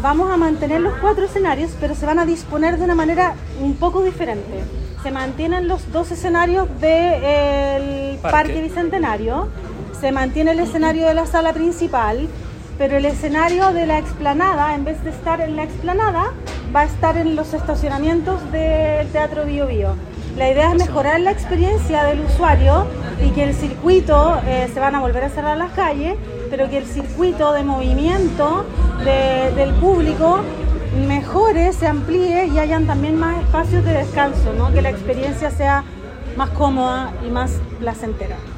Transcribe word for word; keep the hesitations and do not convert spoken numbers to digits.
vamos a mantener los cuatro escenarios, pero se van a disponer de una manera un poco diferente. Se mantienen los dos escenarios del Parque. Parque Bicentenario, se mantiene el escenario de la sala principal, pero el escenario de la explanada, en vez de estar en la explanada, va a estar en los estacionamientos del Teatro Bío Bío. La idea es mejorar la experiencia del usuario y que el circuito, eh, se van a volver a cerrar las calles, pero que el circuito de movimiento de, del público mejore, se amplíe y hayan también más espacios de descanso, ¿no? Que la experiencia sea más cómoda y más placentera.